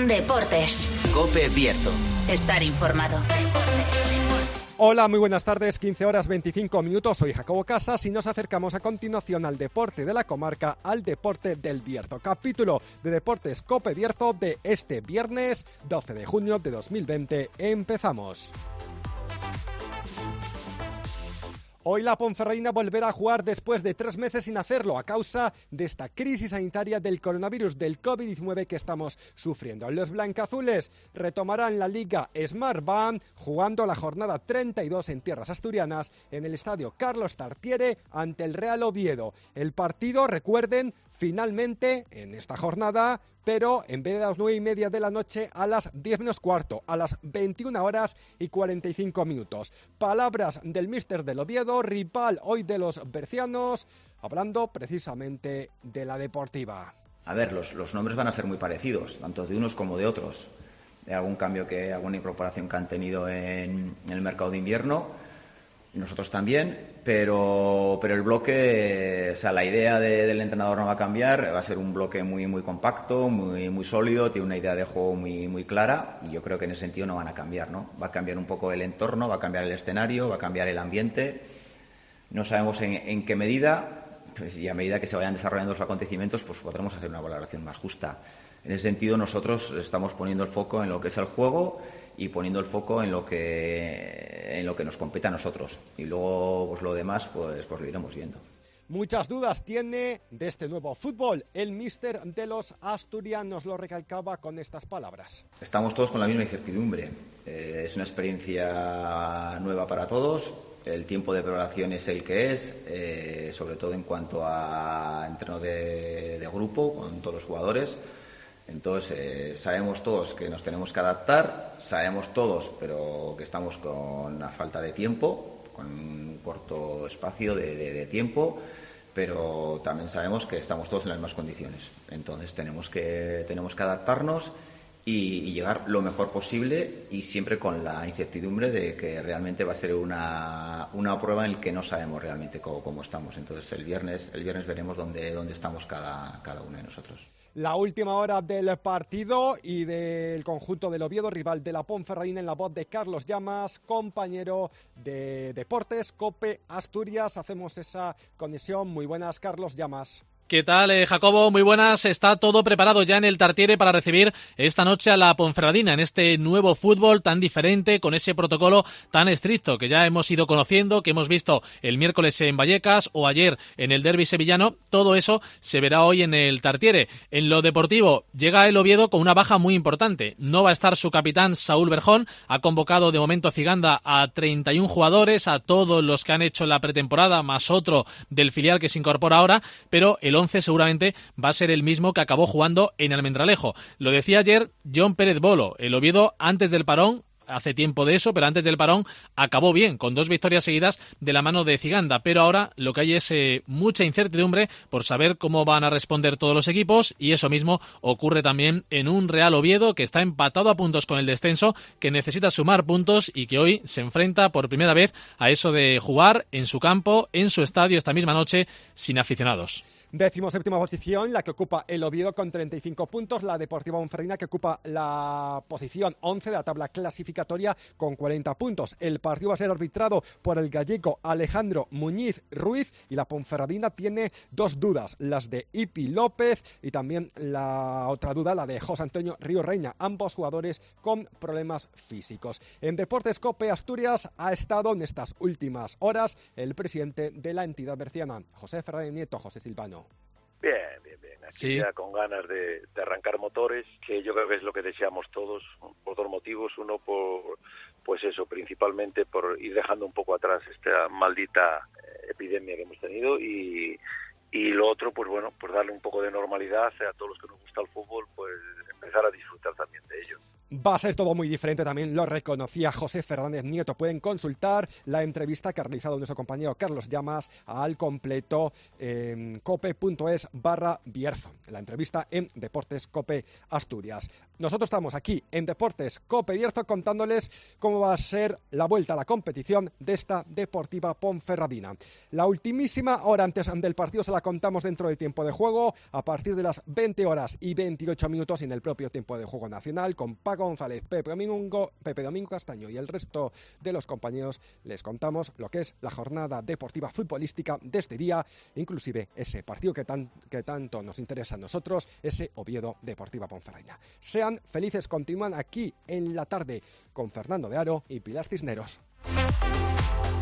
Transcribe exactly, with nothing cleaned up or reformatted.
Deportes. COPE Bierzo. Estar informado. Hola, muy buenas tardes, quince horas veinticinco minutos, soy Jacobo Casas y nos acercamos a continuación al deporte de la comarca, al deporte del Bierzo. Capítulo de Deportes COPE Bierzo de este viernes doce de junio de dos mil veinte. Empezamos. Hoy la Ponferradina volverá a jugar después de tres meses sin hacerlo a causa de esta crisis sanitaria del coronavirus, del covid diecinueve que estamos sufriendo. Los blancazules retomarán la Liga Smartbank jugando la jornada treinta y dos en tierras asturianas en el estadio Carlos Tartiere ante el Real Oviedo. El partido, recuerden, finalmente en esta jornada, pero en vez de a las nueve y media de la noche, a las diez menos cuarto, a las veintiuna horas y cuarenta y cinco minutos. Palabras del míster del Oviedo, rival hoy de los bercianos, hablando precisamente de la Deportiva. A ver, los, los nombres van a ser muy parecidos, tanto de unos como de otros. De algún cambio, que alguna incorporación que han tenido en, en el mercado de invierno. Nosotros también, pero, pero el bloque, o sea, la idea de, del entrenador no va a cambiar, va a ser un bloque muy muy compacto, muy muy sólido, tiene una idea de juego muy muy clara y yo creo que en ese sentido no van a cambiar, ¿no? Va a cambiar un poco el entorno, va a cambiar el escenario, va a cambiar el ambiente, no sabemos en, en qué medida, pues, y a medida que se vayan desarrollando los acontecimientos, pues podremos hacer una valoración más justa. En ese sentido nosotros estamos poniendo el foco en lo que es el juego y poniendo el foco en lo que en lo que nos compete a nosotros y luego pues lo demás pues pues lo iremos viendo. Muchas dudas tiene de este nuevo fútbol. El míster de los asturianos lo recalcaba con estas palabras. Estamos todos con la misma incertidumbre. Eh, es una experiencia nueva para todos. El tiempo de preparación es el que es, eh, sobre todo en cuanto a entreno de, de grupo con todos los jugadores. Entonces, eh, sabemos todos que nos tenemos que adaptar, sabemos todos, pero que estamos con una falta de tiempo, con un corto espacio de, de, de tiempo, pero también sabemos que estamos todos en las mismas condiciones. Entonces, tenemos que, tenemos que adaptarnos y, y llegar lo mejor posible y siempre con la incertidumbre de que realmente va a ser una, una prueba en la que no sabemos realmente cómo, cómo estamos. Entonces, el viernes, el viernes veremos dónde, dónde estamos cada, cada uno de nosotros. La última hora del partido y del conjunto del Oviedo, rival de la Ponferradina, en la voz de Carlos Llamas, compañero de Deportes COPE Asturias. Hacemos esa conexión. Muy buenas, Carlos Llamas. ¿Qué tal, eh, Jacobo? Muy buenas. Está todo preparado ya en el Tartiere para recibir esta noche a la Ponferradina en este nuevo fútbol tan diferente, con ese protocolo tan estricto que ya hemos ido conociendo, que hemos visto el miércoles en Vallecas o ayer en el derbi sevillano. Todo eso se verá hoy en el Tartiere. En lo deportivo, llega el Oviedo con una baja muy importante. No va a estar su capitán Saúl Berjón. Ha convocado de momento Ciganda a treinta y un jugadores, a todos los que han hecho la pretemporada, más otro del filial que se incorpora ahora, pero el once seguramente va a ser el mismo que acabó jugando en Almendralejo. Lo decía ayer John Pérez Bolo. El Oviedo antes del parón, hace tiempo de eso, pero antes del parón acabó bien, con dos victorias seguidas de la mano de Ciganda, pero ahora lo que hay es eh, mucha incertidumbre por saber cómo van a responder todos los equipos, y eso mismo ocurre también en un Real Oviedo que está empatado a puntos con el descenso, que necesita sumar puntos y que hoy se enfrenta por primera vez a eso de jugar en su campo, en su estadio esta misma noche, sin aficionados. Décimo séptima posición, la que ocupa el Oviedo con treinta y cinco puntos, la Deportiva Ponferradina que ocupa la posición once de la tabla clasificatoria con cuarenta puntos. El partido va a ser arbitrado por el gallego Alejandro Muñiz Ruiz y la Ponferradina tiene dos dudas, las de Ipi López y también la otra duda, la de José Antonio Río Reina, ambos jugadores con problemas físicos. En Deportes COPE Asturias ha estado en estas últimas horas el presidente de la entidad berciana, José Fernández Nieto. José Silvano. Bien, bien, bien. Aquí sí. Ya con ganas de, de arrancar motores, que yo creo que es lo que deseamos todos, por dos motivos. Uno, por pues eso, principalmente por ir dejando un poco atrás esta maldita epidemia que hemos tenido y, y lo otro, pues bueno, pues darle un poco de normalidad a todos los que nos gusta el fútbol, pues empezar a disfrutar también de ello. Va a ser todo muy diferente, también lo reconocía José Fernández Nieto. Pueden consultar la entrevista que ha realizado nuestro compañero Carlos Llamas al completo en cope.es barra Bierzo. La entrevista en Deportes COPE Asturias. Nosotros estamos aquí en Deportes COPE Bierzo contándoles cómo va a ser la vuelta a la competición de esta Deportiva Ponferradina. La ultimísima hora antes del partido se la contamos dentro del tiempo de juego, a partir de las veinte horas y veintiocho minutos en el propio tiempo de juego nacional. Con Paco González, Pepe Domingo, Pepe Domingo Castaño y el resto de los compañeros les contamos lo que es la jornada deportiva futbolística de este día, inclusive ese partido que, tan, que tanto nos interesa a nosotros, ese Oviedo Deportiva Ponferradina. Sean felices, continúan aquí en la tarde con Fernando de Aro y Pilar Cisneros.